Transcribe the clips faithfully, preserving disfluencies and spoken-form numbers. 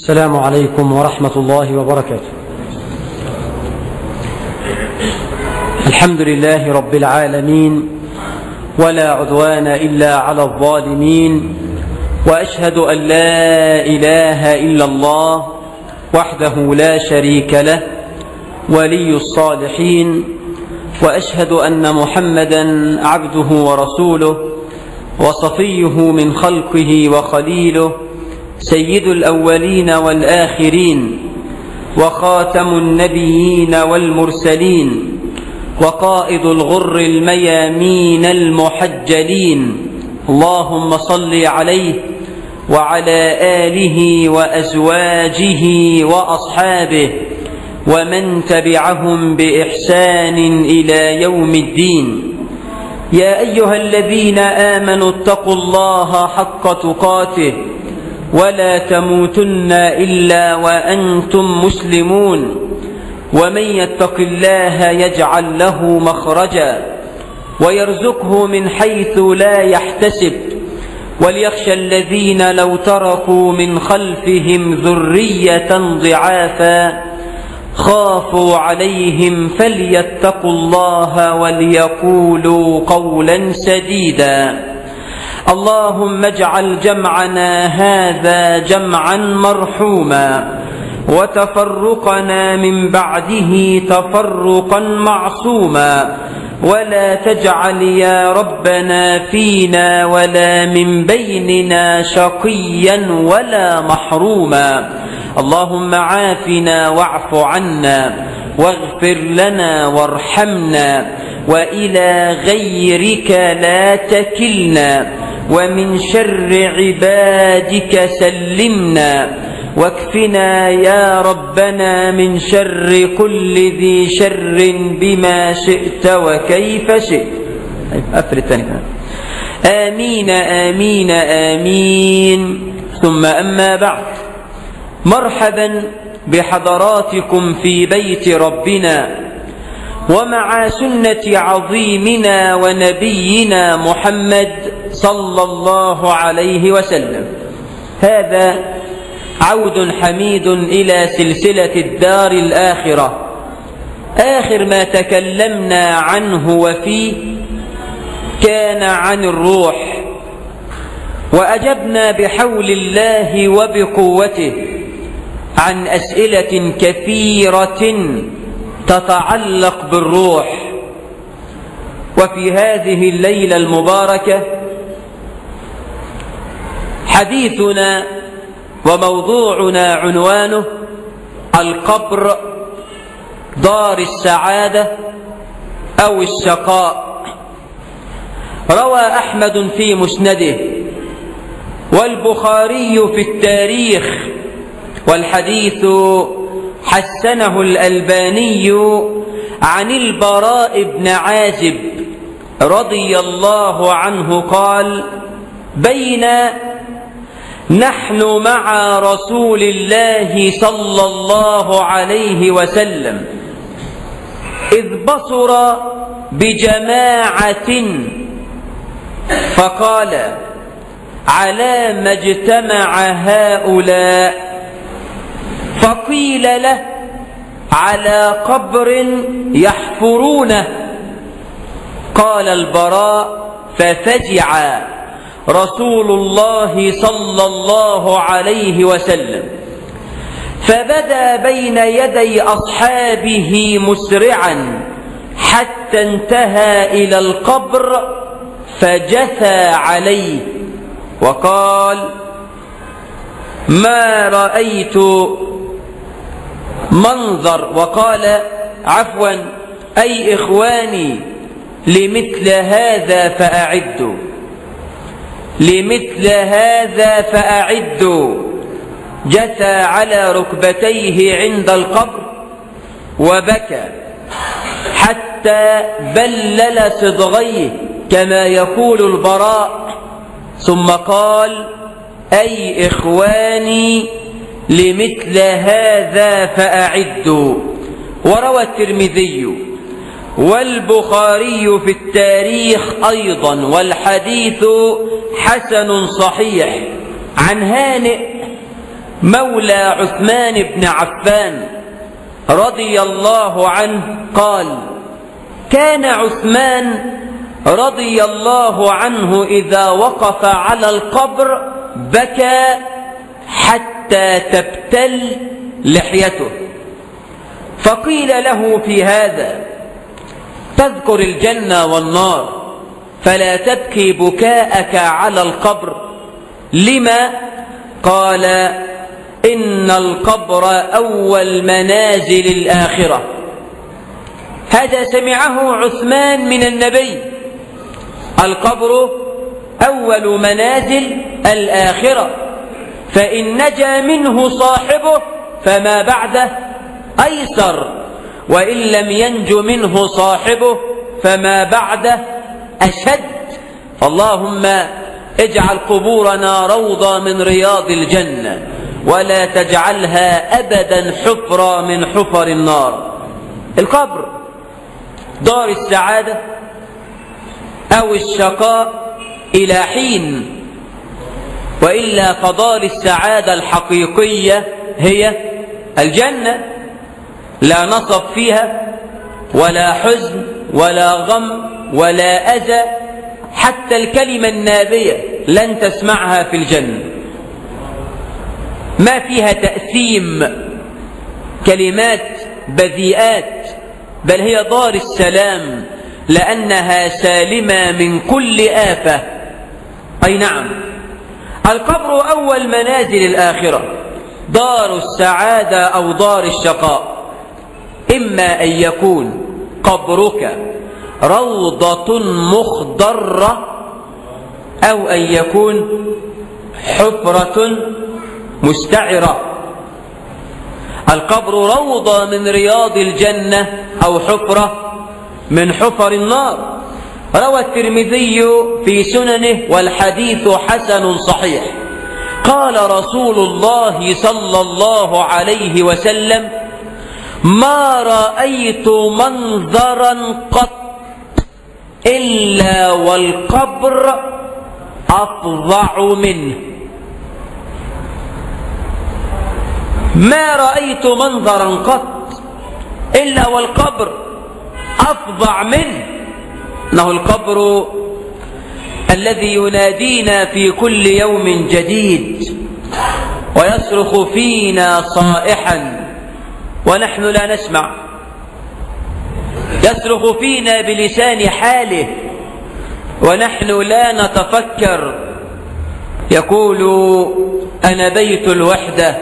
السلام عليكم ورحمة الله وبركاته. الحمد لله رب العالمين، ولا عدوان إلا على الظالمين، وأشهد أن لا إله إلا الله وحده لا شريك له ولي الصالحين، وأشهد أن محمدا عبده ورسوله وصفيه من خلقه وخليله، سيد الأولين والآخرين، وخاتم النبيين والمرسلين، وقائد الغر الميامين المحجلين. اللهم صل عليه وعلى آله وأزواجه وأصحابه ومن تبعهم بإحسان إلى يوم الدين. يا أيها الذين آمنوا اتقوا الله حق تقاته ولا تموتن إلا وأنتم مسلمون، ومن يتق الله يجعل له مخرجا ويرزقه من حيث لا يحتسب، وليخشى الذين لو تركوا من خلفهم ذرية ضعافا خافوا عليهم فليتقوا الله وليقولوا قولا سديدا. اللهم اجعل جمعنا هذا جمعا مرحوما، وتفرقنا من بعده تفرقا معصوما، ولا تجعل يا ربنا فينا ولا من بيننا شقيا ولا محروما. اللهم عافنا واعف عنا واغفر لنا وارحمنا، وإلى غيرك لا تكلنا، ومن شر عبادك سلمنا، واكفنا يا ربنا من شر كل ذي شر بما شئت وكيف شئت. أقفل الثاني كمان. آمين آمين آمين. ثم أما بعد، مرحبا بحضراتكم في بيت ربنا ومع سنة عظيمنا ونبينا محمد صلى الله عليه وسلم. هذا عود حميد إلى سلسلة الدار الآخرة. آخر ما تكلمنا عنه وفيه كان عن الروح، وأجبنا بحول الله وبقوته عن أسئلة كثيرة تتعلق بالروح. وفي هذه الليلة المباركة حديثنا وموضوعنا عنوانه القبر دار السعادة أو الشقاء. روى أحمد في مسنده، والبخاري في التاريخ، والحديث حسنه الألباني عن البراء بن عازب رضي الله عنه قال: بين نحن مع رسول الله صلى الله عليه وسلم إذ بصر بجماعة فقال: على ما اجتمع هؤلاء؟ فقيل له: على قبر يحفرونه. قال البراء: ففزع رسول الله صلى الله عليه وسلم، فبدا بين يدي أصحابه مسرعا حتى انتهى إلى القبر فجثى عليه وقال: ما رأيت منظر، وقال عفوا أي إخواني لمثل هذا فأعدوا، لمثل هذا فأعدوا. جثى على ركبتيه عند القبر وبكى حتى بلل صدغيه كما يقول البراء، ثم قال: أي إخواني لمثل هذا فأعدوا. وروى الترمذي والبخاري في التاريخ أيضا، والحديث حسن صحيح، عن هانئ مولى عثمان بن عفان رضي الله عنه قال: كان عثمان رضي الله عنه إذا وقف على القبر بكى حتى تبتل لحيته، فقيل له في هذا: تذكر الجنة والنار فلا تبكي بكاءك على القبر، لما؟ قال: إن القبر أول منازل الآخرة. هذا سمعه عثمان من النبي، القبر أول منازل الآخرة، فإن نجا منه صاحبه فما بعده أيسر، وإن لم ينج منه صاحبه فما بعده أشد. اللهم اجعل قبورنا روضة من رياض الجنة، ولا تجعلها أبدا حفرة من حفر النار. القبر دار السعادة أو الشقاء إلى حين، وإلا فدار السعادة الحقيقية هي الجنة، لا نصب فيها ولا حزن ولا غم ولا أذى، حتى الكلمة النابية لن تسمعها في الجنة، ما فيها تأثيم كلمات بذيئات، بل هي دار السلام لأنها سالمة من كل آفة. أي نعم، القبر أول منازل الآخرة، دار السعادة أو دار الشقاء. إما أن يكون قبرك روضة مخضرة، أو أن يكون حفرة مستعرة. القبر روضة من رياض الجنة أو حفرة من حفر النار. روى الترمذي في سننه والحديث حسن صحيح، قال رسول الله صلى الله عليه وسلم: ما رأيت منظرا قط إلا والقبر أفظع منه. ما رأيت منظرا قط إلا والقبر أفظع منه. إنه القبر الذي ينادينا في كل يوم جديد ويصرخ فينا صائحا ونحن لا نسمع، يصرخ فينا بلسان حاله ونحن لا نتفكر. يقول: أنا بيت الوحدة،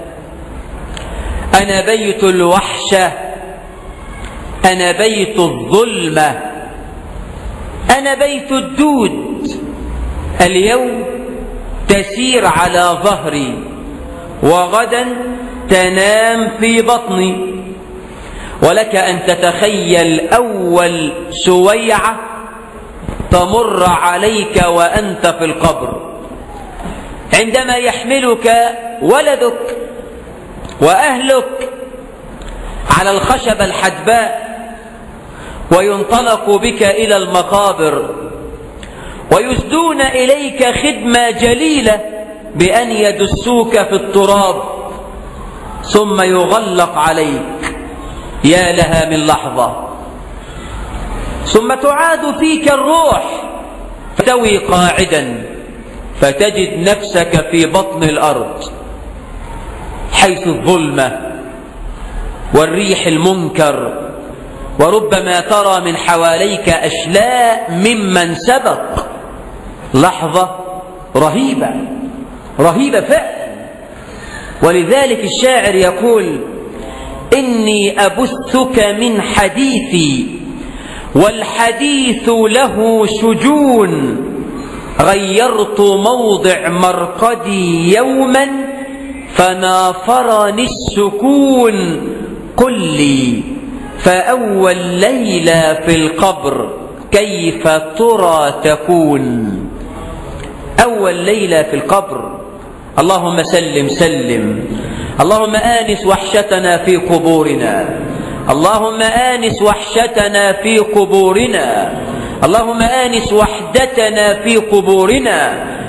أنا بيت الوحشة، أنا بيت الظلمة، أنا بيت الدود. اليوم تسير على ظهري، وغدا تنام في بطني. ولك أن تتخيل أول سويعة تمر عليك وأنت في القبر، عندما يحملك ولدك وأهلك على الخشبة الحدباء وينطلق بك إلى المقابر، ويسدون إليك خدمة جليلة بأن يدسوك في التراب ثم يغلق عليك. يا لها من لحظة، ثم تعاد فيك الروح فتوي قاعدا فتجد نفسك في بطن الأرض، حيث الظلمة والريح المنكر، وربما ترى من حواليك أشلاء ممن سبق. لحظة رهيبة رهيبة فعلا. ولذلك الشاعر يقول: إني أبثك من حديثي والحديث له شجون، غيرت موضع مرقدي يوما فنافرني السكون. قل لي فأول ليلة في القبر كيف ترى تكون؟ أول ليلة في القبر، اللهم سلم سلم. اللهم آنس وحشتنا في قبورنا، اللهم آنس وحشتنا في قبورنا، اللهم آنس وحدتنا في قبورنا،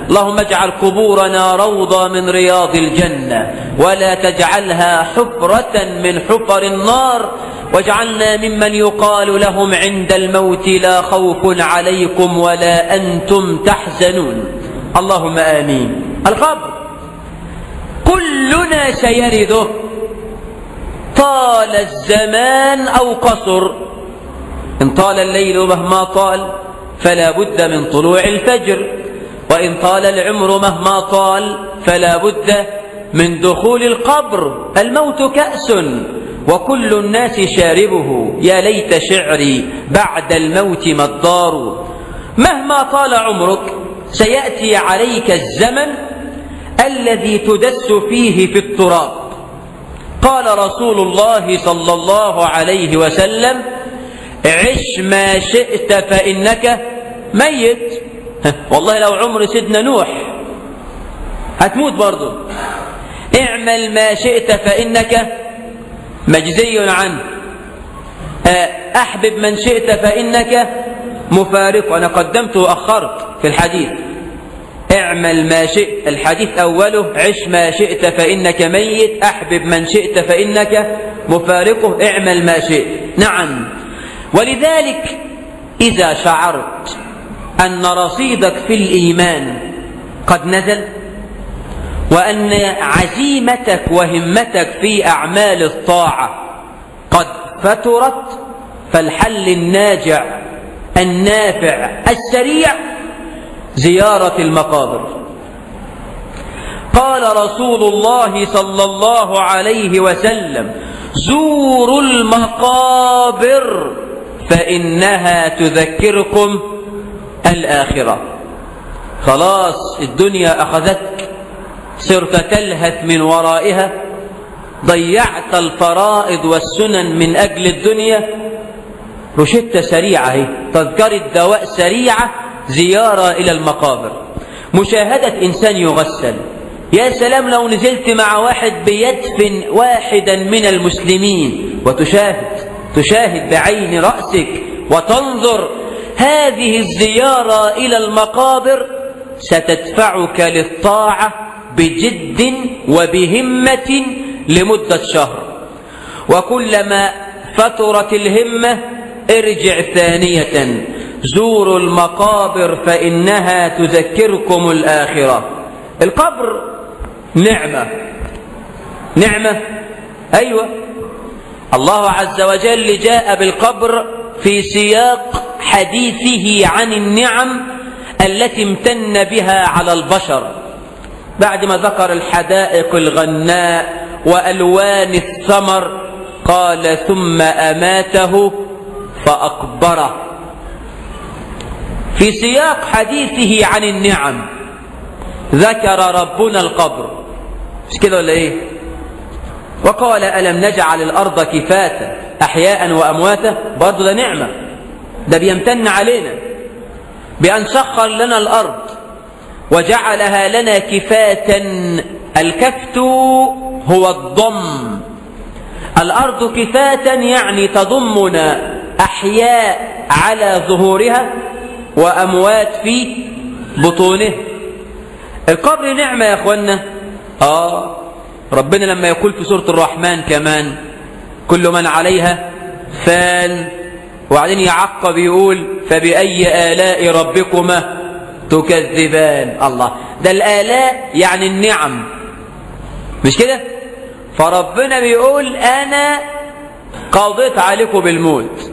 اللهم اجعل قبورنا روضة من رياض الجنة ولا تجعلها حفرة من حفر النار، واجعلنا ممن يقال لهم عند الموت لا خوف عليكم ولا أنتم تحزنون. اللهم آمين. القبر كلنا سيرده، طال الزمان أو قصر. إن طال الليل مهما طال فلا بد من طلوع الفجر، وإن طال العمر مهما طال فلا بد من دخول القبر. الموت كأس وكل الناس شاربه، يا ليت شعري بعد الموت ما الدار. مهما طال عمرك سيأتي عليك الزمن الذي تدس فيه في التراب. قال رسول الله صلى الله عليه وسلم: عش ما شئت فإنك ميت. والله لو عمر سيدنا نوح هتموت برضه. اعمل ما شئت فإنك مجزي عنه، أحبب من شئت فإنك مفارق. أنا قدمت وأخرت في الحديث. اعمل ما شئت، الحديث أوله عش ما شئت فإنك ميت، أحبب من شئت فإنك مفارقه، اعمل ما شئت. نعم، ولذلك إذا شعرت أن رصيدك في الإيمان قد نزل، وأن عزيمتك وهمتك في أعمال الطاعة قد فترت، فالحل الناجع النافع السريع زيارة المقابر. قال رسول الله صلى الله عليه وسلم: زوروا المقابر فإنها تذكركم الآخرة. خلاص الدنيا أخذتك، صرت تلهث من ورائها، ضيعت الفرائض والسنن من أجل الدنيا. روشتة سريعة، تذكرة دواء سريعة، زيارة إلى المقابر. مشاهدة إنسان يغسل، يا سلام لو نزلت مع واحد بيدفن واحدا من المسلمين وتشاهد تشاهد بعين رأسك وتنظر. هذه الزيارة إلى المقابر ستدفعك للطاعة بجد وبهمة لمدة شهر، وكلما فترت الهمة ارجع ثانية. زوروا المقابر فإنها تذكركم الآخرة. القبر نعمة، نعمة أيوة. الله عز وجل جاء بالقبر في سياق حديثه عن النعم التي امتن بها على البشر، بعد ما ذكر الحدائق الغناء وألوان الثمر قال: ثم أماته فأقبره. في سياق حديثه عن النعم ذكر ربنا القبر، مش كده ولا ايه؟ وقال: ألم نجعل الأرض كفاتا أحياء وأمواتا. برضو ده نعمة، ده بيمتن علينا بأن سخر لنا الأرض وجعلها لنا كفاتا. الكفت هو الضم. الأرض كفاتا يعني تضمنا أحياء على ظهورها وأموات في بطونه. القبر نعمة يا أخوانا. آه ربنا لما يقول في سورة الرحمن كمان: كل من عليها فان، وبعدين يعقب يقول: فبأي آلاء ربكما تكذبان. الله، ده الآلاء يعني النعم، مش كده؟ فربنا بيقول: أنا قضيت عليكم بالموت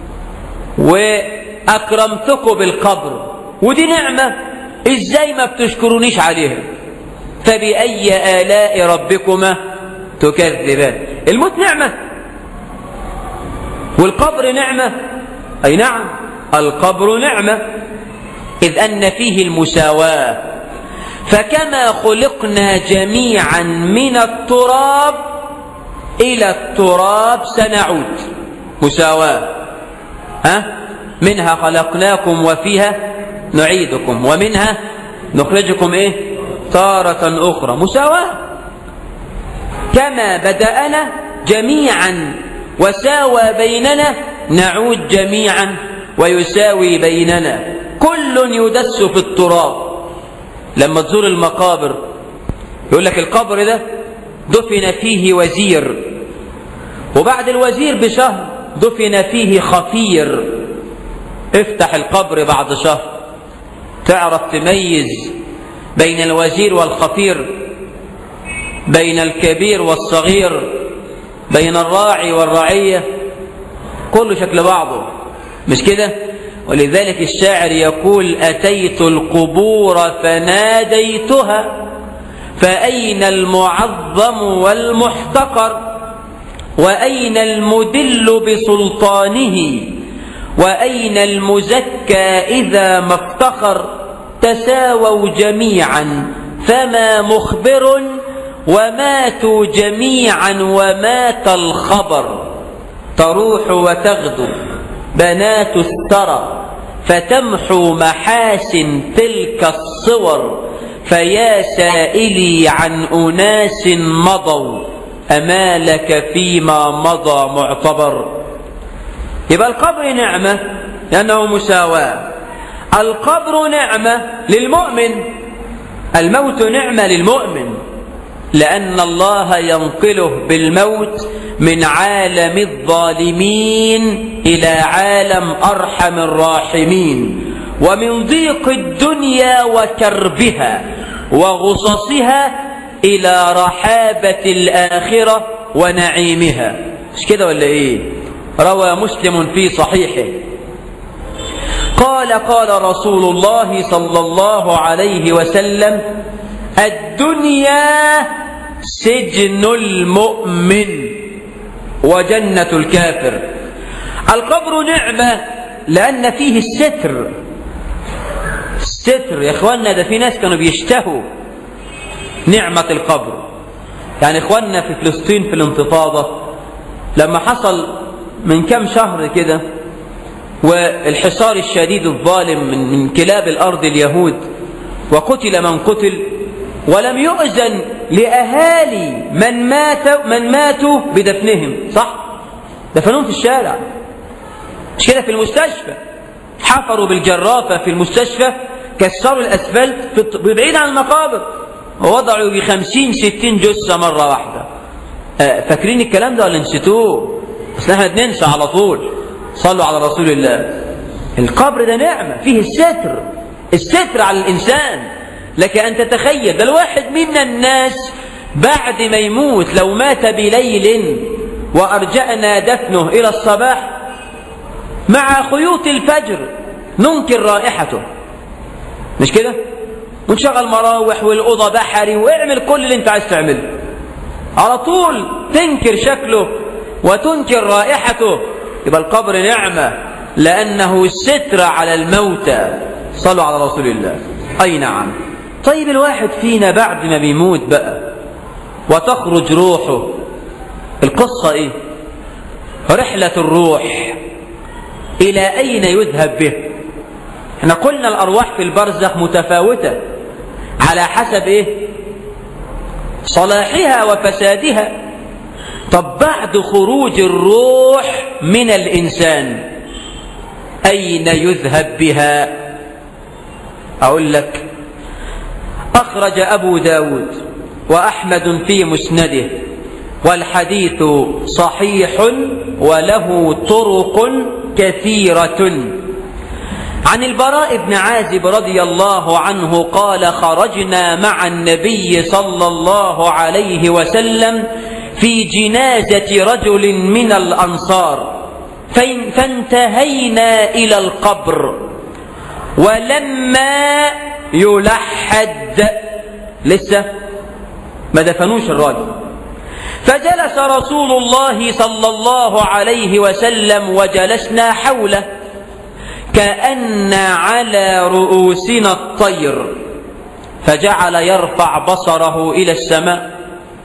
وأكرمتكم بالقبر، ودي نعمة، إزاي ما بتشكرونيش عليها؟ فبأي آلاء ربكما تكذبان. الموت نعمة والقبر نعمة. أي نعم، القبر نعمة، إذ أن فيه المساواة. فكما خلقنا جميعا من التراب إلى التراب سنعود، مساواة. ها؟ منها خلقناكم وفيها نعيدكم ومنها نخرجكم إيه؟ تارة أخرى. مساواة. كما بدأنا جميعا وساوى بيننا نعود جميعا ويساوي بيننا. كل يدس في التراب. لما تزور المقابر يقول لك القبر ده دفن فيه وزير، وبعد الوزير بشهر دفن فيه خفير. افتح القبر بعد شهر تعرف تميز بين الوزير والخفير، بين الكبير والصغير، بين الراعي والرعية، كله شكل بعضه، مش كده؟ ولذلك الشاعر يقول: أتيت القبور فناديتها فأين المعظم والمحتقر، وأين المدل بسلطانه، وأين المزكى إذا ما افتخر، تساووا جميعا فما مخبر، وماتوا جميعا ومات الخبر. تروح وتغدو بنات الثرى فتمحو محاسن تلك الصور، فيا سائلي عن أناس مضوا أمالك فيما مضى معتبر. يبقى القبر نعمة لأنه مساواة، القبر نعمة للمؤمن، الموت نعمة للمؤمن، لأن الله ينقله بالموت من عالم الظالمين إلى عالم أرحم الراحمين، ومن ضيق الدنيا وكربها وغصصها إلى رحابة الآخرة ونعيمها. مش كده ولا إيه؟ روى مسلم في صحيحه قال: قال رسول الله صلى الله عليه وسلم: الدنيا سجن المؤمن وجنة الكافر. القبر نعمة لأن فيه الستر. الستر يا إخواننا، ده في ناس كانوا بيشتهوا نعمة القبر. يعني إخواننا في فلسطين في الانتفاضة لما حصل من كم شهر كده والحصار الشديد الظالم من, من كلاب الأرض اليهود، وقتل من قتل، ولم يؤذن لأهالي من مات من ماتوا بدفنهم، صح؟ دفنوهم في الشارع، مش كده؟ في المستشفى حفروا بالجرافة في المستشفى، كسروا الأسفلت بعيد عن المقابر، ووضعوا بخمسين ستين جثة مرة واحدة. فاكرين الكلام ده ولا نسيتوه؟ بس احنا بننسى على طول. صلوا على رسول الله. القبر ده نعمة، فيه الستر، الستر على الإنسان. لك أن تتخيل ده الواحد من الناس بعد ما يموت لو مات بليل وأرجأنا دفنه إلى الصباح مع خيوط الفجر ننكر رائحته، مش كده؟ ونشغل مراوح والأوضة بحري واعمل كل اللي انت عايز تعمله، على طول تنكر شكله وتنكر رائحته. يبقى القبر نعمة لأنه ستر على الموتى. صلوا على رسول الله. أي نعم. طيب الواحد فينا بعد ما بيموت بقى وتخرج روحه، القصة ايه؟ رحلة الروح إلى أين يذهب به؟ احنا قلنا الأرواح في البرزخ متفاوتة على حسب ايه؟ صلاحها وفسادها. طب بعد خروج الروح من الإنسان أين يذهب بها؟ أقول لك: أخرج أبو داود وأحمد في مسنده، والحديث صحيح وله طرق كثيرة، عن البراء بن عازب رضي الله عنه قال: خرجنا مع النبي صلى الله عليه وسلم في جنازة رجل من الأنصار، فانتهينا إلى القبر ولما يلحد، لسه ما دفنوش الراجل، فجلس رسول الله صلى الله عليه وسلم وجلسنا حوله كأن على رؤوسنا الطير، فجعل يرفع بصره إلى السماء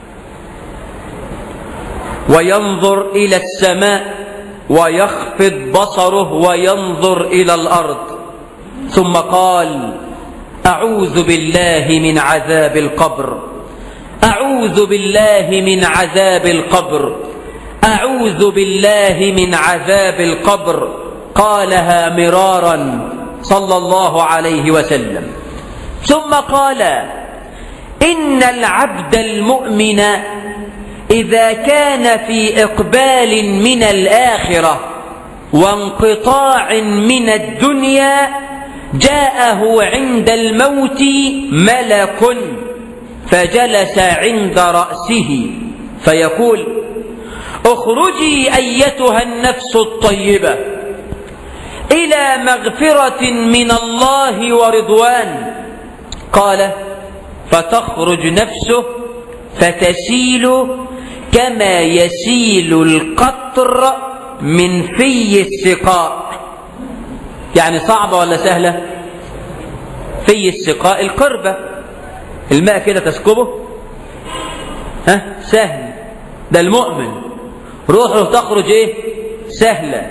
وينظر إلى السماء ويخفض بصره وينظر إلى الأرض، ثم قال: أعوذ بالله من عذاب القبر، أعوذ بالله من عذاب القبر، أعوذ بالله من عذاب القبر. قالها مرارا صلى الله عليه وسلم. ثم قال إن العبد المؤمن إذا كان في إقبال من الآخرة وانقطاع من الدنيا جاءه عند الموت ملك فجلس عند رأسه فيقول اخرجي أيتها النفس الطيبة إلى مغفرة من الله ورضوان. قال فتخرج نفسه فتسيل كما يسيل القطر من في السقاء. يعني صعبة ولا سهلة؟ في السقاء القربة، الماء كده تسكبه، ها سهل. ده المؤمن روحه تخرج ايه؟ سهلة.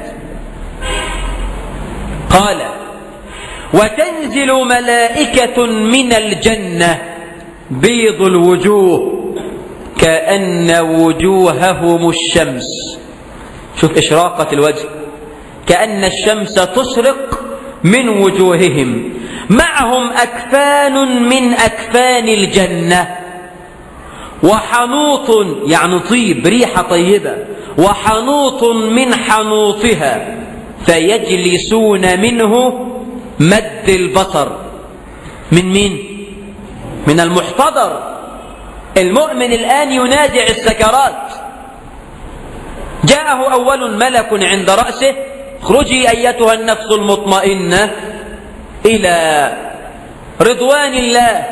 قال وتنزل ملائكة من الجنة بيض الوجوه كأن وجوههم الشمس. شوف إشراقة الوجه، كأن الشمس تشرق من وجوههم، معهم أكفان من أكفان الجنة وحنوط يعني طيب ريحة طيبة، وحنوط من حنوطها، فيجلسون منه مد البصر. من مين؟ من المحتضر. المؤمن الآن ينازع السكرات. جاءه أول ملك عند رأسه اخرجي أيتها النفس المطمئنة إلى رضوان الله.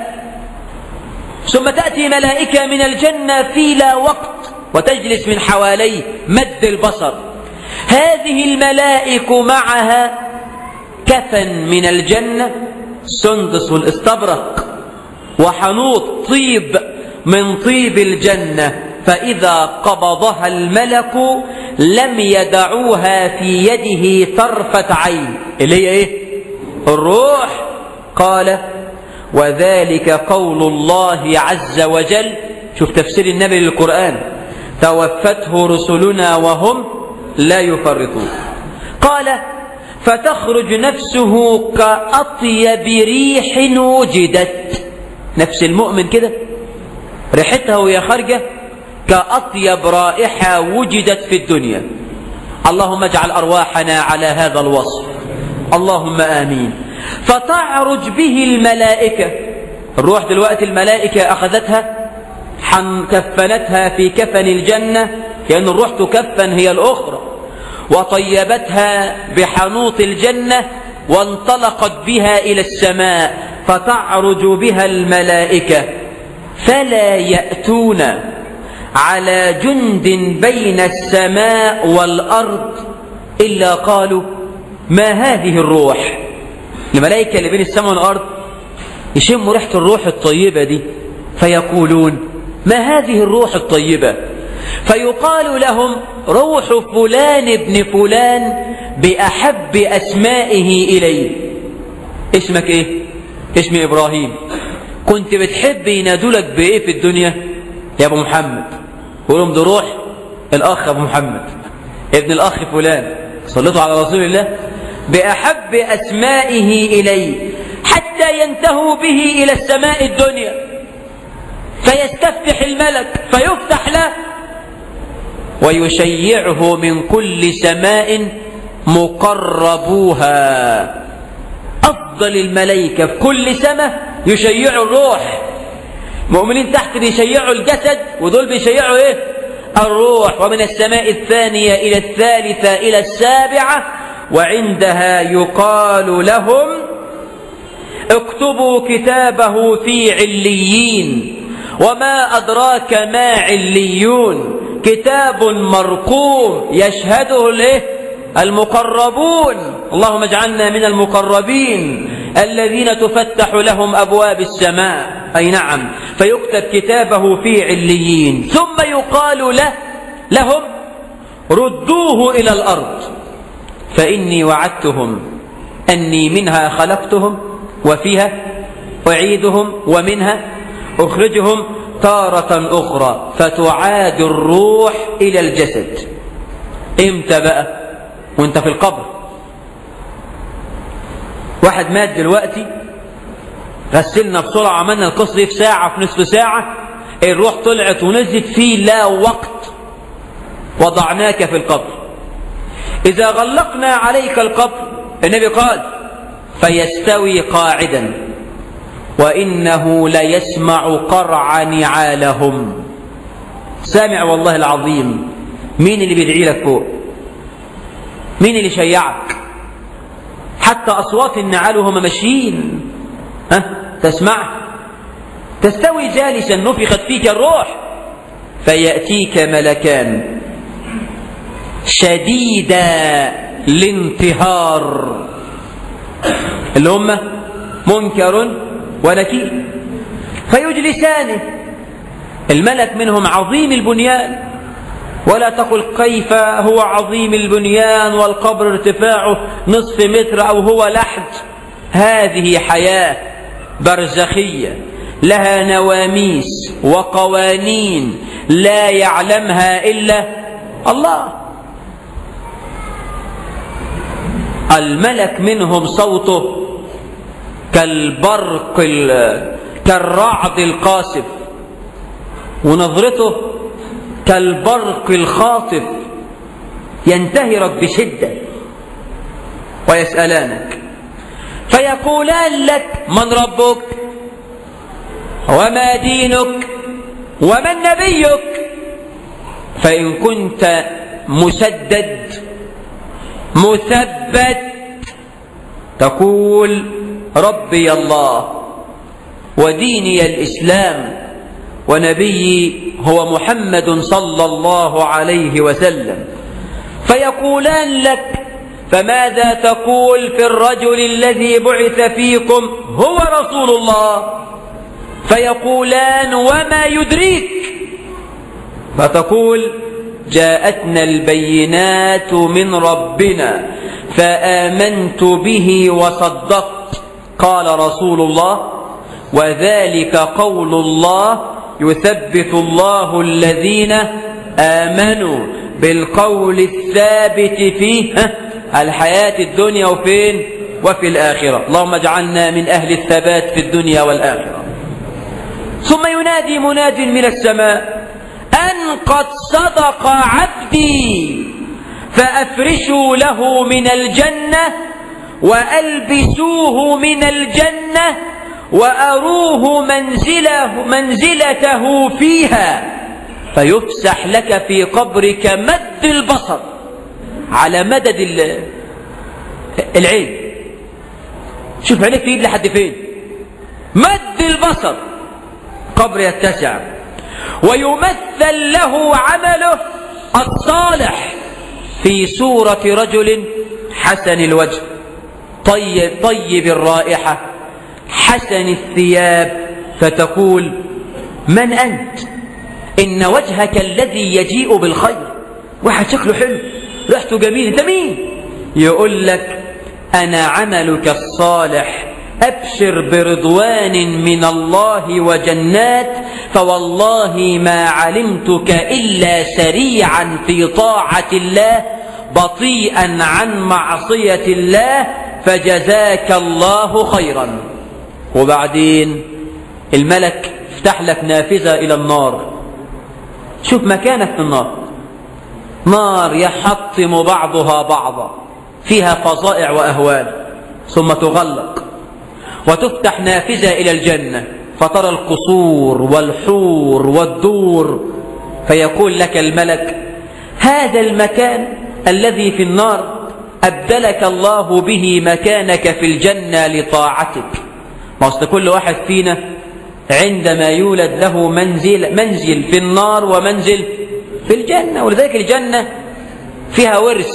ثم تأتي ملائكة من الجنة في لا وقت وتجلس من حواليه مد البصر. هذه الملائك معها كفن من الجنة، سندس والاستبرق، وحنوط طيب من طيب الجنة، فإذا قبضها الملك لم يدعوها في يده طرفة عين، اللي هي ايه؟ الروح. قال وذلك قول الله عز وجل. شوف تفسير النبي للقرآن، توفته رسلنا وهم لا يفرطون. قال فتخرج نفسه كأطيب ريح وجدت. نفس المؤمن كده ريحتها وهي خارجة كأطيب رائحة وجدت في الدنيا. اللهم اجعل أرواحنا على هذا الوصف، اللهم آمين. فتعرج به الملائكة. الروح دلوقتي الملائكة أخذتها كفنتها في كفن الجنة، كأن الروح تكفن هي الأخرى، وطيبتها بحنوط الجنة وانطلقت بها إلى السماء. فتعرج بها الملائكة فلا يأتون على جند بين السماء والأرض إلا قالوا ما هذه الروح. الملائكة اللي بين السماء والأرض يشموا ريحة الروح الطيبة دي فيقولون ما هذه الروح الطيبة، فيقال لهم روح فلان ابن فلان بأحب أسمائه إليه. اسمك إيه؟ اسمي إبراهيم. كنت بتحب ينادولك بإيه في الدنيا؟ يا أبو محمد. يقولون ده روح الأخ أبو محمد ابن الأخ فلان، صلتوا على رسول الله، بأحب أسمائه إليه، حتى ينتهوا به إلى السماء الدنيا فيستفتح الملك فيفتح له ويشيعه من كل سماء مقربوها. أفضل الملائكة في كل سماء يشيعوا الروح. مؤمنين تحت بيشيعوا الجسد، ودول بيشيعوا ايه؟ الروح. ومن السماء الثانية إلى الثالثة إلى السابعة، وعندها يقال لهم اكتبوا كتابه في عليين. وما أدراك ما عليون؟ كتاب مرقوم يشهده الايه؟ المقربون. اللهم اجعلنا من المقربين الذين تفتح لهم أبواب السماء. أي نعم. فيكتب كتابه في عليين، ثم يقال له لهم ردوه إلى الأرض فإني وعدتهم أني منها خلقتهم وفيها أعيدهم ومنها أخرجهم تارة أخرى، فتعاد الروح إلى الجسد. إمتى بقى؟ وانت في القبر. واحد مات دلوقتي غسلنا بسرعة، عملنا القصة دي في ساعة، في نصف ساعة الروح طلعت ونزلت في لا وقت، وضعناك في القبر. إذا غلقنا عليك القبر، النبي قال فيستوي قاعدا وإنه ليسمع قرع نعالهم. سامع والله العظيم. مين اللي بيدعي لك فوق؟ مين اللي شيعك؟ حتى أصوات النعال وهم ماشيين ها تسمع. تستوي جالسا نفخت فيك الروح فيأتيك ملكان شديدا الانتهار اللي هم منكر ونكير، فيجلسانه. الملك منهم عظيم البنيان، ولا تقل كيف هو عظيم البنيان والقبر ارتفاعه نصف متر أو هو لحد. هذه حياة برزخية لها نواميس وقوانين لا يعلمها إلا الله. الملك منهم صوته كالبرق كالرعد القاصف، ونظرته كالبرق الخاطف، ينتهرك بشدة ويسألانك فيقولان لك من ربك وما دينك ومن نبيك. فإن كنت مسدد مثبت تقول ربي الله وديني الإسلام ونبيي هو محمد صلى الله عليه وسلم. فيقولان لك فماذا تقول في الرجل الذي بعث فيكم هو رسول الله؟ فيقولان وما يدريك؟ فتقول جاءتنا البينات من ربنا فآمنت به وصدقت. قال رسول الله وذلك قول الله يثبت الله الذين آمنوا بالقول الثابت في الحياة الدنيا وفين وفي الآخرة. اللهم اجعلنا من أهل الثبات في الدنيا والآخرة. ثم ينادي مناد من السماء أن قد صدق عبدي فأفرشوا له من الجنة وألبسوه من الجنة وأروه منزله منزلته فيها فيفسح لك في قبرك مد البصر على مدد العين. شوف عينك تجيب لحد فين، مد البصر، قبر يتسع. ويمثل له عمله الصالح في صورة رجل حسن الوجه طيب, طيب الرائحة حسن الثياب، فتقول من أنت؟ إن وجهك الذي يجيء بالخير، واحد شكله حلو ريحته جميل، أنت مين؟ يقول لك أنا عملك الصالح، أبشر برضوان من الله وجنات، فوالله ما علمتك إلا سريعا في طاعة الله بطيئا عن معصية الله، فجزاك الله خيرا. وبعدين الملك افتح لك نافذة إلى النار. شوف مكانك في النار، نار يحطم بعضها بعضا، فيها فظائع وأهوال، ثم تغلق وتفتح نافذة إلى الجنة فترى القصور والحور والدور. فيقول لك الملك هذا المكان الذي في النار أبدلك الله به مكانك في الجنة لطاعتك. ما أصل كل واحد فينا عندما يولد له منزل منزل في النار ومنزل في الجنة، ولذلك الجنة فيها ورث.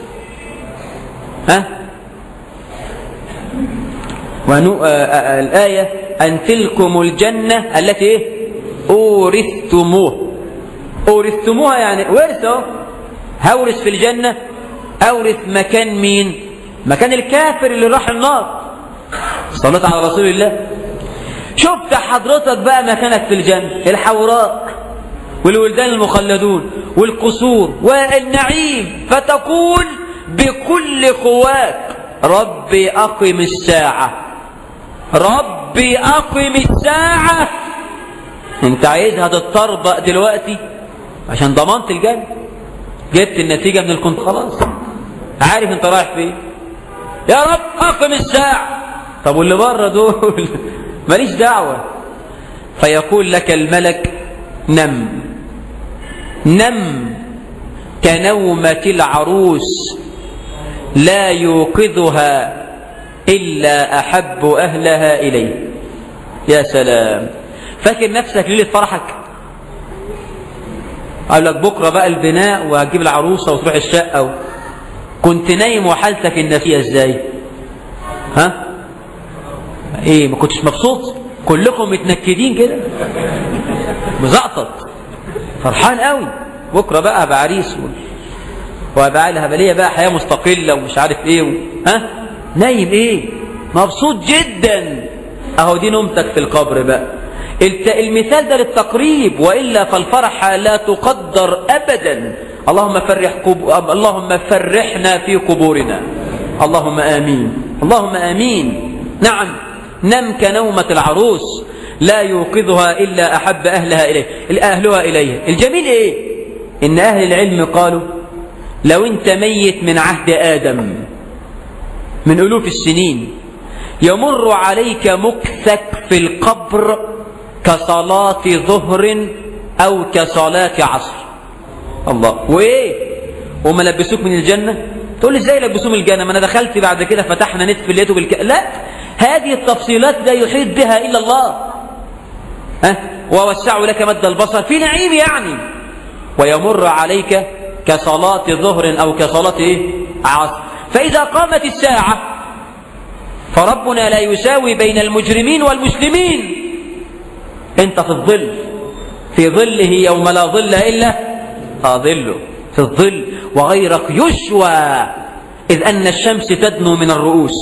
ها ونو... آه الآية أن تلكم الجنة التي أورثتموه. أورثتموها يعني ورثه، هورث في الجنة، أورث مكان مين؟ مكان الكافر اللي راح النار. صليت على رسول الله. شفت حضرتك بقى مكانك في الجنة، الحوراء والولدان المخلدون والقصور والنعيم، فتقول بكل قواك ربي أقم الساعة، رب ربي أقم الساعة. انت عايزها تتطربق دلوقتي عشان ضمنت الجنة، جبت النتيجة من الكنت، خلاص عارف انت رايح فين. يا رب أقم الساعة. طب واللي بره دول ماليش دعوة. فيقول لك الملك نم نم كنومة العروس لا يوقظها إلا أحب أهلها إليه. يا سلام، فاكر نفسك ليلة فرحك؟ قال لك بكرة بقى البناء وهتجيب العروسة وتروح الشقة، كنت نايم وحالتك النفسية ازاي؟ ها؟ ايه، ما كنتش مبسوط؟ كلكم متنكدين كده مزقطط فرحان قوي، بكرة بقى هبقى عريس وهبقى لها بلية بقى حياة مستقلة ومش عارف ايه و... ها؟ نايم ايه؟ مبسوط جدا. اهو دي نومتك في القبر بقى. المثال ده للتقريب، وإلا فالفرحة لا تقدر أبدا. اللهم فرح قب... اللهم فرحنا في قبورنا، اللهم آمين، اللهم آمين. نعم، نم كنومة العروس لا يوقظها إلا أحب أهلها إليه أهلها إليه. الجميل إيه؟ إن أهل العلم قالوا لو أنت ميت من عهد آدم من ألوف السنين، يمر عليك مكثك في القبر كصلاة ظهر أو كصلاة عصر. الله، وإيه؟ وما لبسوك من الجنة؟ تقول لي إزاي لبسوه من الجنة؟ ما أنا دخلت بعد كده فتحنا نت في لقيته بالك... لا، هذه التفصيلات لا يحيط بها إلا الله. ها؟ ووسعوا لك مد البصر في نعيم يعني. ويمر عليك كصلاة ظهر أو كصلاة إيه؟ عصر. فإذا قامت الساعة فربنا لا يساوي بين المجرمين والمسلمين. انت في الظل، في ظله يوم لا ظل إلا ظله، في الظل، وغيرك يشوى إذ أن الشمس تدنو من الرؤوس،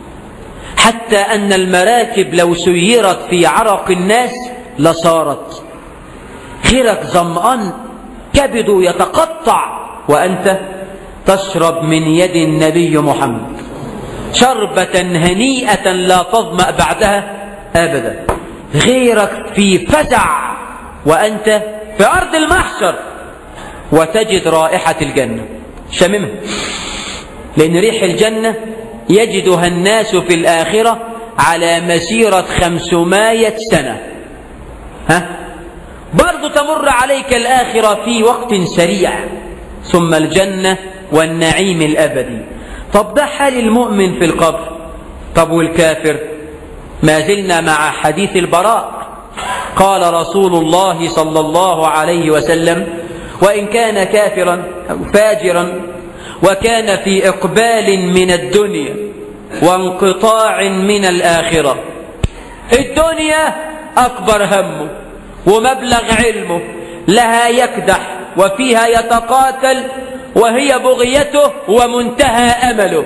حتى أن المراكب لو سيرت في عرق الناس لصارت. غيرك ظمآن كبده يتقطع وأنت تشرب من يد النبي محمد شربة هنيئة لا تظمأ بعدها أبدا. غيرك في فزع وأنت في أرض المحشر وتجد رائحة الجنة، شممها، لأن ريح الجنة يجدها الناس في الآخرة على مسيرة خمسمائة سنة. ها؟ برضو تمر عليك الآخرة في وقت سريع، ثم الجنة والنعيم الأبدي. طب ده حال المؤمن في القبر. طب والكافر؟ ما زلنا مع حديث البراء. قال رسول الله صلى الله عليه وسلم: وإن كان كافرا أو فاجرا وكان في إقبال من الدنيا وانقطاع من الآخرة، الدنيا أكبر همه ومبلغ علمه، لها يكدح وفيها يتقاتل وهي بغيته ومنتهى أمله،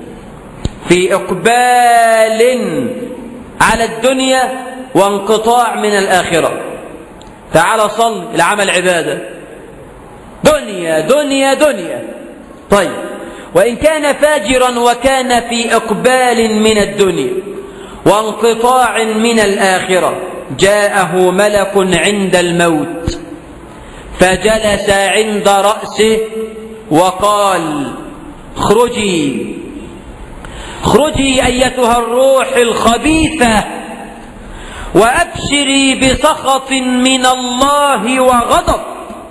في إقبال على الدنيا وانقطاع من الآخرة. تعال صل العمل عبادة، دنيا دنيا دنيا. طيب، وإن كان فاجرا وكان في إقبال من الدنيا وانقطاع من الآخرة، جاءه ملك عند الموت فجلس عند رأسه وقال: اخرجي اخرجي أيتها الروح الخبيثة وأبشري بسخط من الله وغضب.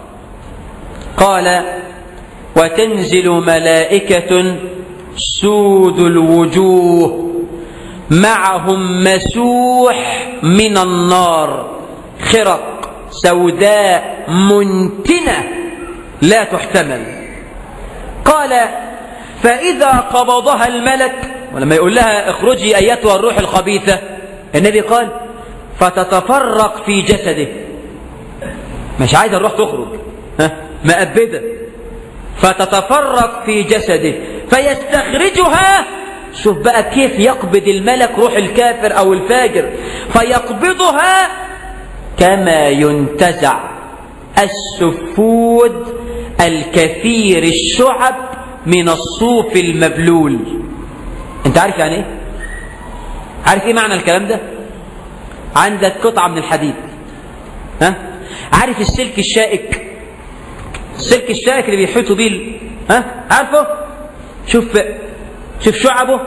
قال: وتنزل ملائكة سود الوجوه معهم مسوح من النار، خرق سوداء منتنة لا تحتمل. قال: فإذا قبضها الملك، ولما يقول لها اخرجي أيتها الروح الخبيثة، النبي قال: فتتفرق في جسده. مش عايزة الروح تخرج، ها، مأبدة. فتتفرق في جسده فيستخرجها. شوف بقى كيف يقبض الملك روح الكافر أو الفاجر، فيقبضها كما ينتزع السفود الكثير الشعب من الصوف المبلول. انت عارف يعني ايه؟ عارف ايه معنى الكلام ده؟ عندك قطعة من الحديد، ها؟ عارف السلك الشائك؟ السلك الشائك اللي بيحيطوا بيه، ها؟ عارفه؟ شوف شوف شعبه،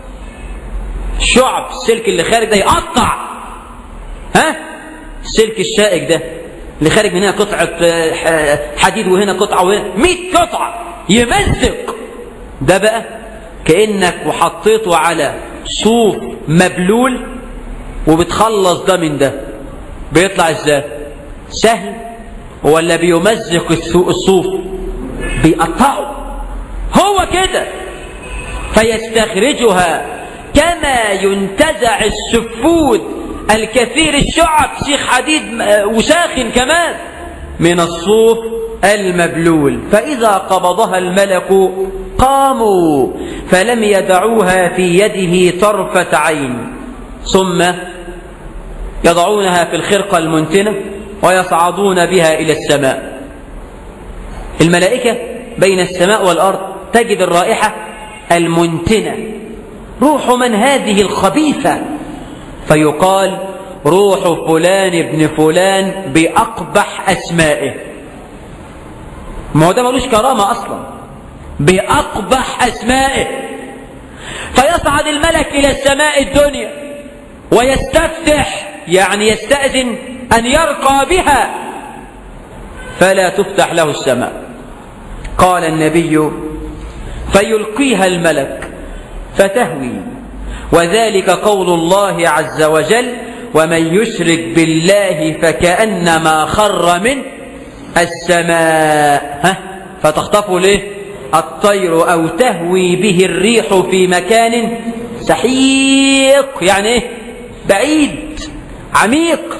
شعب السلك اللي خارج ده يقطع، ها؟ السلك الشائك ده اللي خارج من هنا قطعة حديد وهنا قطعة وهنا مئة قطعة يمزق، ده بقى كأنك وحطيته على صوف مبلول وبتخلص ده من ده، بيطلع ازاي؟ سهل ولا بيمزق الصوف؟ بيقطعه هو كده، فيستخرجها كما ينتزع السفود الكثير الشعب، سيخ حديد وساخن كمان، من الصوف المبلول. فإذا قبضها الملك قاموا فلم يدعوها في يده طرفة عين، ثم يضعونها في الخرقة المنتنة ويصعدون بها إلى السماء. الملائكة بين السماء والأرض تجد الرائحة المنتنة، روح من هذه الخبيثة؟ فيقال روح فلان ابن فلان بأقبح أسمائه. ما هو ده ملوش كرامة أصلا، بأقبح أسمائه. فيصعد الملك إلى السماء الدنيا ويستفتح، يعني يستأذن أن يرقى بها، فلا تفتح له السماء. قال النبي فيلقيها الملك فتهوي، وذلك قول الله عز وجل ومن يشرك بالله فكأنما خر من السماء، ها؟ فتخطفه ليه الطير أو تهوي به الريح في مكان سحيق، يعني ايه؟ بعيد عميق،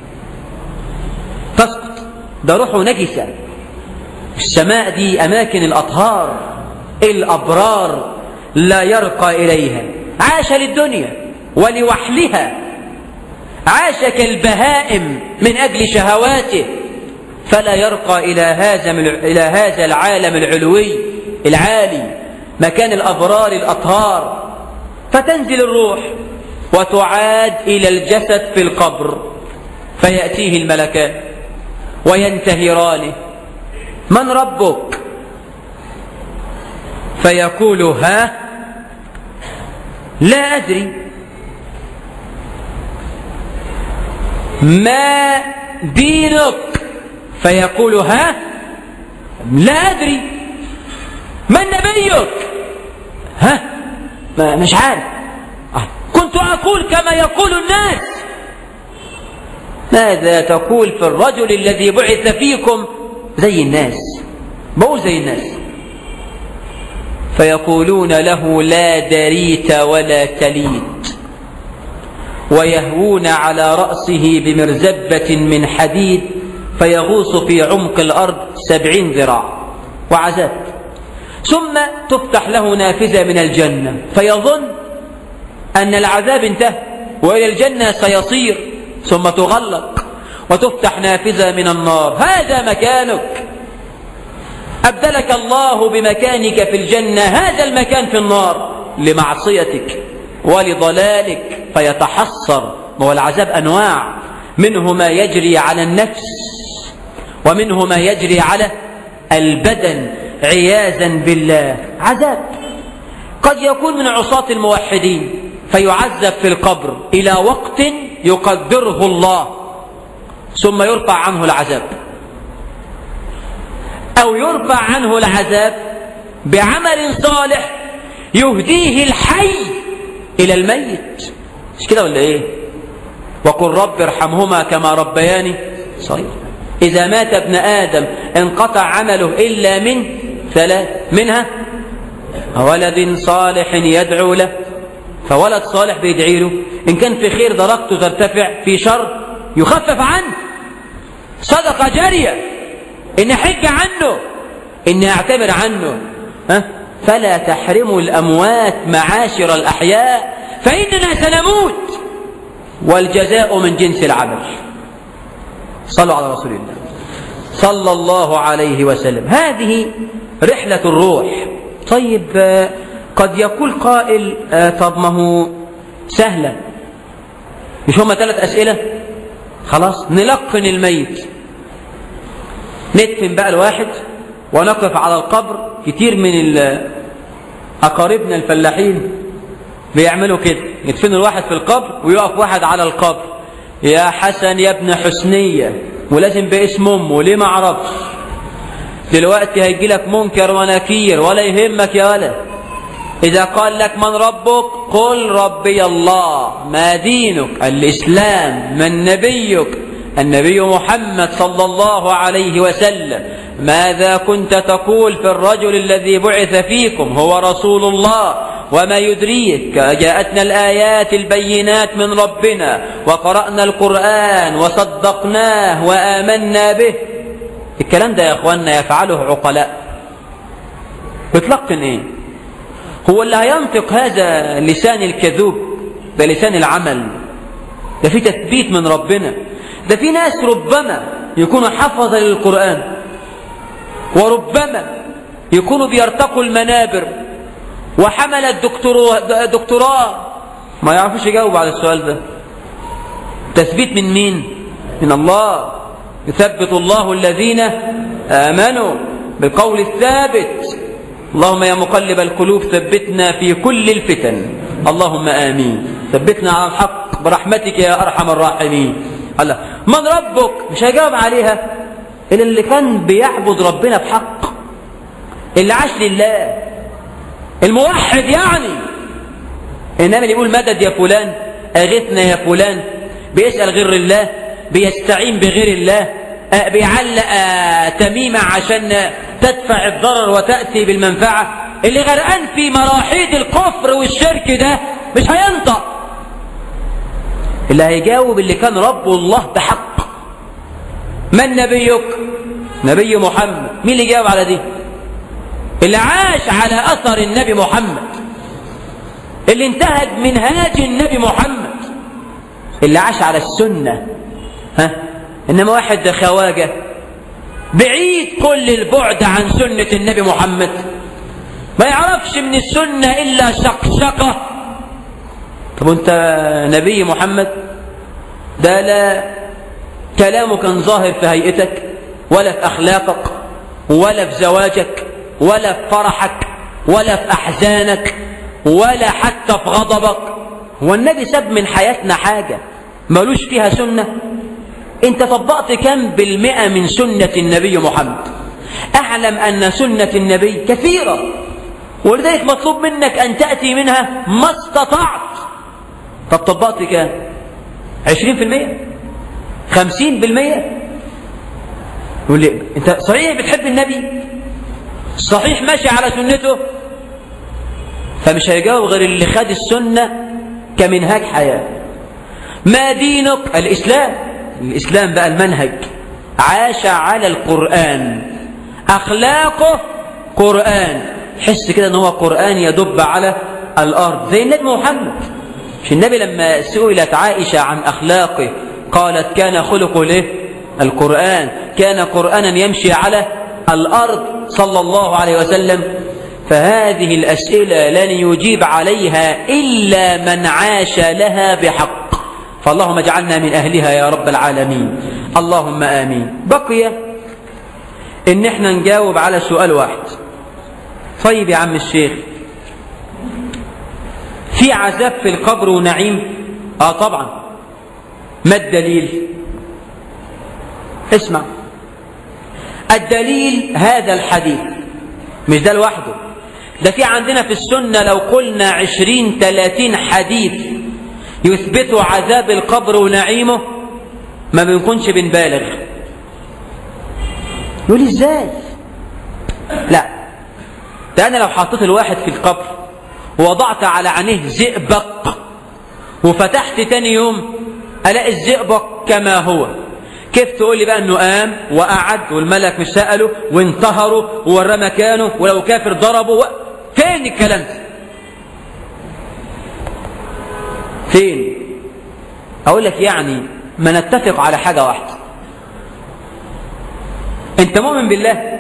تسقط. ده روحه نجسة. السماء دي أماكن الأطهار الأبرار لا يرقى إليها. عاش للدنيا ولوحلها، عاش كالبهائم من أجل شهواته، فلا يرقى إلى هذا إلى هذا العالم العلوي العالي، مكان الأبرار الأطهار. فتنزل الروح وتعاد إلى الجسد في القبر، فيأتيه الملكان وينتهرانه: من ربك؟ فيقول: ها؟ لا أدري. ما دينك؟ فيقول: ها؟ لا أدري. من نبيك؟ ها؟ ما مش عارف. كنت أقول كما يقول الناس. ماذا تقول في الرجل الذي بعث فيكم؟ زي الناس، بقول زي الناس. فيقولون له: لا دريت ولا تليت. ويهوون على رأسه بمرزبة من حديد فيغوص في عمق الأرض سبعين ذراع وعذاب. ثم تفتح له نافذة من الجنة فيظن أن العذاب انتهى وإلى الجنة سيصير، ثم تغلق وتفتح نافذة من النار: هذا مكانك، أبدلك الله بمكانك في الجنة هذا المكان في النار لمعصيتك ولضلالك. فيتحسر. والعذاب أنواع، منه ما يجري على النفس ومنه ما يجري على البدن عياذا بالله. عذاب قد يكون من عصاة الموحدين فيعذب في القبر إلى وقت يقدره الله ثم يرفع عنه العذاب، أو يرفع عنه العذاب بعمل صالح يهديه الحي إلى الميت. مش كده ولا إيه؟ وقل رب ارحمهما كما ربياني صغيرا. إذا مات ابن آدم انقطع عمله إلا من ثلاث، منها ولد صالح يدعو له، فولد صالح بيدعي له، إن كان في خير درجته ترتفع، في شر يخفف عنه، صدقة جارية، إن حج عنه، إن اعتبر عنه. ها؟ فلا تحرموا الأموات معاشر الأحياء فإننا سنموت والجزاء من جنس العمل. صلوا على رسول الله صلى الله عليه وسلم. هذه رحلة الروح. طيب قد يقول قائل: طب ما هو سهلة، مش هما ثلاث أسئلة؟ خلاص نلقن الميت، ندفن بقى الواحد ونقف على القبر. كتير من أقاربنا الفلاحين بيعملوا كده، يدفنوا الواحد في القبر ويقف واحد على القبر، يا حسن يا ابن حسنية، ولازم باسم أمه، ليه ما اعرفش. دلوقتي هيجي لك منكر ونكير ولا يهمك يا ولد. إذا قال لك من ربك قل ربي الله. ما دينك؟ الإسلام. من نبيك؟ النبي محمد صلى الله عليه وسلم. ماذا كنت تقول في الرجل الذي بعث فيكم؟ هو رسول الله. وما يدريك؟ جاءتنا الآيات البينات من ربنا وقرأنا القرآن وصدقناه وآمنا به. الكلام ده يا أخواننا يفعله عقلاء. بتلقن إيه؟ هو اللي هينطق هذا لسان الكذوب، ده لسان العمل، ده في تثبيت من ربنا. ده في ناس ربما يكونوا حفظة للقرآن، وربما يكونوا بيرتقوا المنابر وحمل الدكتوراه، ما يعرفوش يجاوب على السؤال ده. تثبيت من مين؟ من الله. يثبت الله الذين آمنوا بالقول الثابت. اللهم يا مقلب القلوب ثبتنا في كل الفتن، اللهم آمين. ثبتنا على الحق برحمتك يا أرحم الراحمين. الله، من ربك؟ مش هيجاوب عليها إلا اللي كان بيعبد ربنا بحق، اللي عاش لله، الموحد يعني. إنما اللي يقول مدد يا فلان، أغثنا يا فلان، بيسأل غير الله، بيستعين بغير الله، بيعلق تميمة عشان تدفع الضرر وتأتي بالمنفعة، اللي غرقان في مراحيض الكفر والشرك ده مش هينطق. اللي هيجاوب اللي كان ربه الله بحق. من نبيك؟ نبي محمد. مين اللي جاوب على دي؟ اللي عاش على أثر النبي محمد، اللي انتهج منهاج النبي محمد، اللي عاش على السنة. ها؟ إنما واحد ده خواجة بعيد كل البعد عن سنة النبي محمد، ما يعرفش من السنة إلا شقشقة. طب أنت نبي محمد ده لا كلامه كان ظاهر في هيئتك ولا في أخلاقك ولا في زواجك ولا في فرحك ولا في أحزانك ولا حتى في غضبك. هو النبي ساب من حياتنا حاجة مالوش فيها سنة؟ انت طبقت كم بالمئة من سنة النبي محمد؟ اعلم ان سنة النبي كثيرة، ولذلك مطلوب منك ان تأتي منها ما استطعت. طب طبقت كم؟ عشرين في المئة؟ خمسين بالمئة؟ يقول لي انت صحيح بتحب النبي؟ صحيح ماشي على سنته؟ فمش هيجاوب غير اللي خد السنة كمنهاج حياة. ما دينك؟ الإسلام. الإسلام بقى المنهج، عاش على القرآن، أخلاقه قرآن، حس كده ان هو قرآن يدب على الأرض زي النبي محمد. مش النبي لما سئلت عائشة عن أخلاقه قالت كان خلقه له القرآن، كان قرآنا يمشي على الأرض صلى الله عليه وسلم. فهذه الأسئلة لن يجيب عليها إلا من عاش لها بحق، فاللهم اجعلنا من أهلها يا رب العالمين، اللهم آمين. بقي إن احنا نجاوب على سؤال واحد. طيب يا عم الشيخ، في عذاب في القبر ونعيم؟ آه طبعا. ما الدليل؟ اسمع، الدليل هذا الحديث، مش ده لوحده، ده في عندنا في السنة لو قلنا عشرين ثلاثين حديث يثبتوا عذاب القبر ونعيمه ما بنكونش بنبالغ. يقول ازاي؟ لا، ده انا لو حطيت الواحد في القبر ووضعت على عينيه زئبق وفتحت تاني يوم الاقي الزئبق كما هو، كيف تقول لي بقى انه قام وقعد والملك مش سأله وانتهره ووراه مكانه ولو كافر ضربه و... فين الكلام ده؟ فين؟ اقول لك يعني ما نتفق على حاجة واحدة. انت مؤمن بالله؟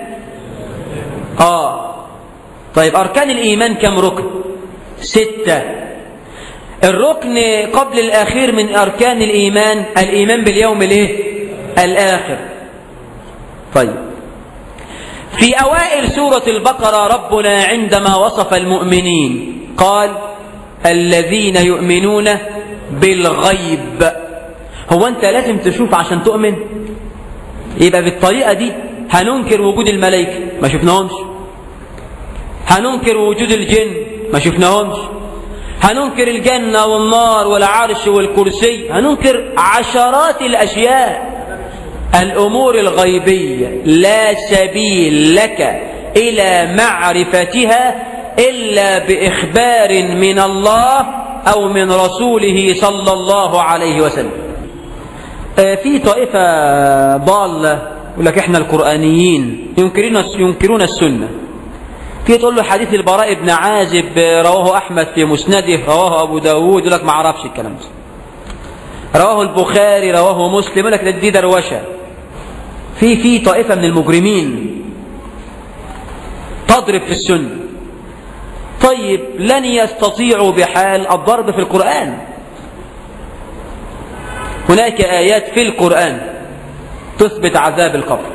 اه. طيب اركان الايمان كم ركن؟ ستة. الركن قبل الأخير من أركان الإيمان الإيمان باليوم الايه؟ الآخر. طيب، في أوائل سورة البقرة ربنا عندما وصف المؤمنين قال الذين يؤمنون بالغيب. هو أنت لازم تشوف عشان تؤمن؟ يبقى بالطريقة دي هننكر وجود الملائكة ما شفناهمش، هننكر وجود الجن ما شفناهمش، هننكر الجنة والنار والعرش والكرسي، هننكر عشرات الأشياء. الأمور الغيبية لا سبيل لك إلى معرفتها إلا بإخبار من الله أو من رسوله صلى الله عليه وسلم. في طائفة ضالة يقول لك إحنا القرآنيين ينكرون ينكرون السنة. في تقول له حديث البراء بن عازب رواه أحمد في مسنده، رواه أبو داود، يقول لك ما عرفش الكلام ده. رواه البخاري، رواه مسلم، يقول لك دي دروشة. في في طائفة من المجرمين تضرب في السنة. طيب، لن يستطيعوا بحال الضرب في القرآن. هناك آيات في القرآن تثبت عذاب القبر،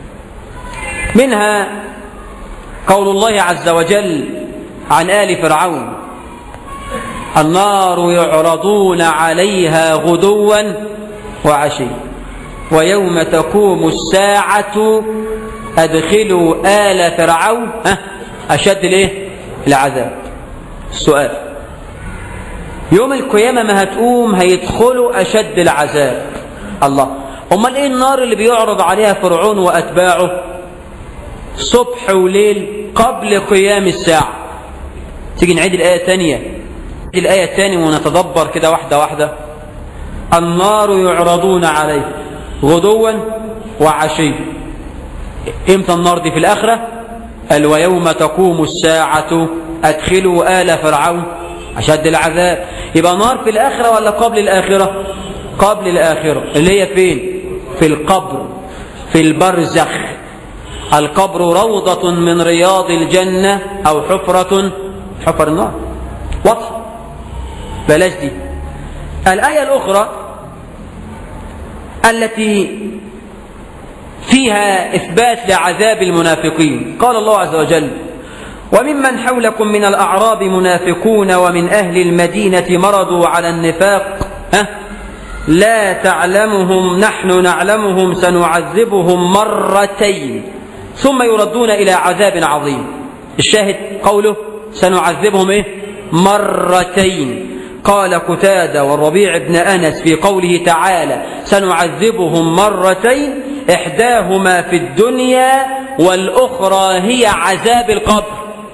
منها قول الله عز وجل عن آل فرعون النار يعرضون عليها غدوا وعشيا ويوم تقوم الساعة أدخلوا آل فرعون أشد الايه؟ العذاب. السؤال، يوم القيامة ما هتقوم هيدخلوا أشد العذاب. الله، أمال إيه النار اللي بيعرض عليها فرعون وأتباعه صبح وليل قبل قيام الساعة؟ تيجي نعيد الآية الثانية، نعيد الآية الثانية ونتدبر كده واحدة واحدة. النار يعرضون عليه غدوا وعشيا. امتى النار دي؟ في الآخرة. قال ويوم تقوم الساعة أدخلوا آل فرعون أشد العذاب. يبقى نار في الآخرة ولا قبل الآخرة؟ قبل الآخرة، اللي هي فين؟ في القبر، في البرزخ. القبر روضة من رياض الجنة أو حفرة حفر النار. واضحة، بلاش دي. الآية الأخرى التي فيها إثبات لعذاب المنافقين، قال الله عز وجل وممن حولكم من الأعراب منافقون ومن أهل المدينة مرضوا على النفاق ها لا تعلمهم نحن نعلمهم سنعذبهم مرتين ثم يردون إلى عذاب عظيم. الشاهد قوله سنعذبهم إيه؟ مرتين. قال قتادة والربيع بن أنس في قوله تعالى سنعذبهم مرتين إحداهما في الدنيا والأخرى هي عذاب القبر.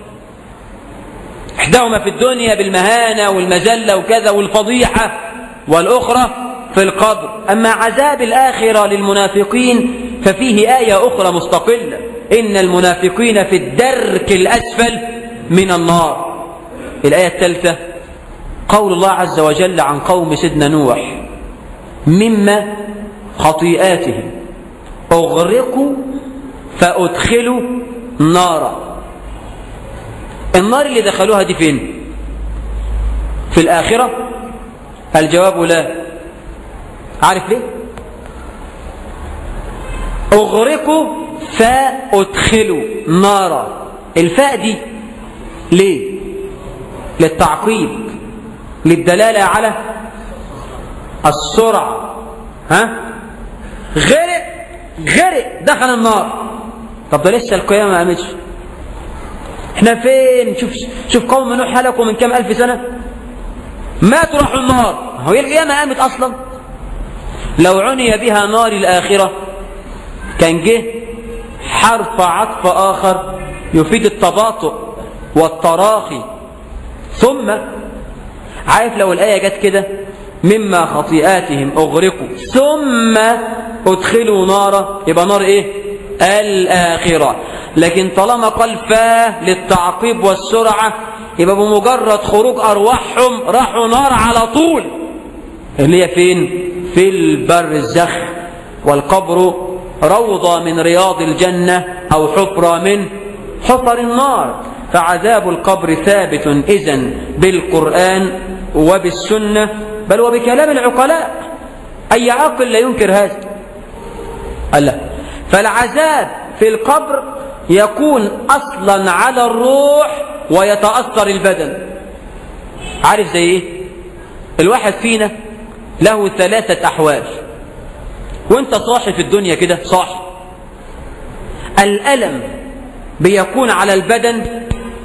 إحداهما في الدنيا بالمهانة والمذلة وكذا والفضيحة، والأخرى في القبر. أما عذاب الآخرة للمنافقين ففيه آية أخرى مستقلة، إن المنافقين في الدرك الأسفل من النار. الآية الثالثة قول الله عز وجل عن قوم سيدنا نوح مما خطيئاتهم أغرقوا فأدخلوا نارا. النار اللي دخلوها دي فين؟ في الآخرة؟ الجواب لا. عارف ليه؟ أغرقوا فأدخلوا نارا. الفاء دي ليه؟ للتعقيب، للدلالة على السرعة. ها؟ غرق غرق دخل النار. طب ده لسه القيامة ما قامتش. احنا فين؟ شوف شوف قوم نوح هلكوا من كام ألف سنة، ماتوا راحوا النار. هو القيامة قامت أصلا؟ لو عني بها نار الآخرة كان جه حرف عطف آخر يفيد التباطؤ والتراخي. ثم عارف لو الآية جت كده مما خطيئاتهم أغرقوا ثم أدخلوا نارا، يبقى نار إيه؟ الآخرة. لكن طالما قال فاه للتعقيب والسرعة يبقى بمجرد خروج أرواحهم راحوا نار على طول، اللي هي فين؟ في البرزخ. والقبر روضة من رياض الجنة أو حفرة من حفر النار. فعذاب القبر ثابت إذن بالقرآن وبالسنة بل وبكلام العقلاء. أي عاقل لا ينكر هذا. ألا فالعذاب في القبر يكون أصلا على الروح ويتأثر البدن. عارف زي إيه؟ الواحد فينا له ثلاثة أحوال وانت صاحي في الدنيا كده صاحي. الألم بيكون على البدن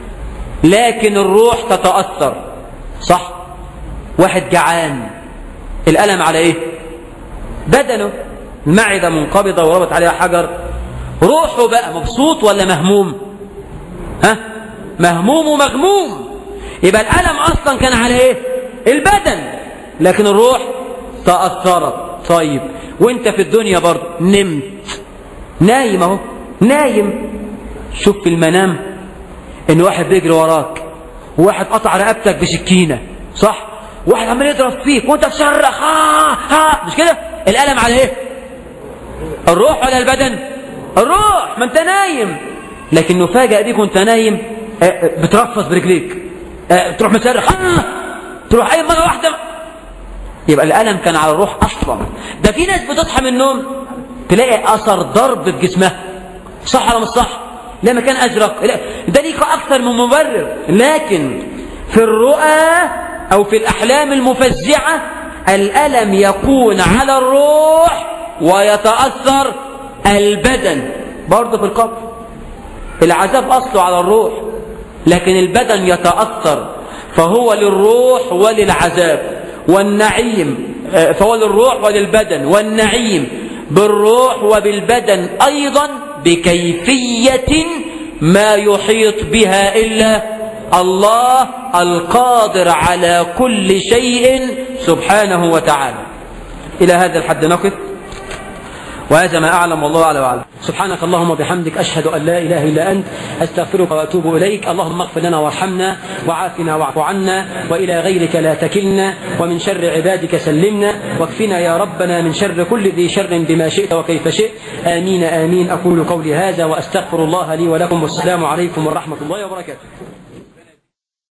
لكن الروح تتأثر، صح؟ واحد جعان، الألم على إيه؟ بدنه، المعدة منقبضة وربط عليها حجر. روحه بقى مبسوط ولا مهموم؟ ها؟ مهموم ومغموم. يبقى الألم أصلا كان على إيه؟ البدن، لكن الروح تأثرت. طيب وانت في الدنيا برضه نمت، نايم اهو، نايم، شوف في المنام ان واحد بيجري وراك وواحد قطع رقبتك بسكينة، صح؟ واحد عمال يضرب فيك وانت تصرخ ها ها، مش كده؟ الألم على ايه؟ الروح ولا البدن؟ الروح، ما انت نايم. لكن نفاجأ بيك وانت نايم بترفص برجليك، تروح مصرخ ها، تروح اي مرة واحدة. يبقى الألم كان على الروح أصلا. ده في ناس بتصحى من النوم تلاقي أثر ضرب في جسمها، صح ولا مش صح؟ لما كان أزرق، لا ده ليك أكثر من مبرر. لكن في الرؤى أو في الأحلام المفزعة الألم يكون على الروح ويتأثر البدن. برضه في القبر العذاب أصله على الروح لكن البدن يتأثر، فهو للروح وللعذاب. والنعيم فهو للروح وللبدن، والنعيم بالروح وبالبدن أيضا بكيفية ما يحيط بها إلا الله القادر على كل شيء سبحانه وتعالى. إلى هذا الحد نقف، وهذا ما أعلم والله أعلم وأعلم. سبحانك اللهم وبحمدك أشهد أن لا إله إلا أنت أستغفرك وأتوب إليك. اللهم اغفر لنا وارحمنا وعافنا واعف عنا وإلى غيرك لا تكلنا ومن شر عبادك سلمنا واكفنا يا ربنا من شر كل ذي شر بما شئت وكيف شئت. آمين آمين. أقول قولي هذا وأستغفر الله لي ولكم والسلام عليكم ورحمة الله وبركاته.